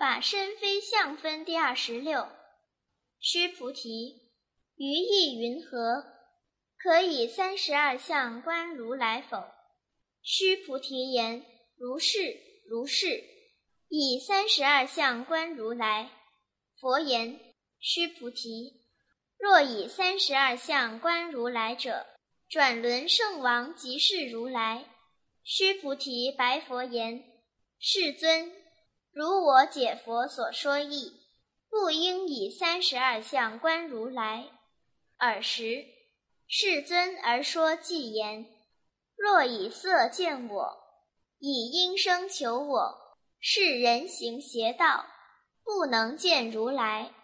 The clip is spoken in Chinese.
法身非相分第26。须菩提，于意云何？可以32相观如来否？须菩提言：如是，如是。以32相观如来。佛言：须菩提，若以32相观如来者，转轮圣王即是如来。须菩提白佛言：世尊，如我解佛所说义，不应以32相观如来。尔时，世尊而说偈言：若以色见我，以音声求我，是人行邪道，不能见如来。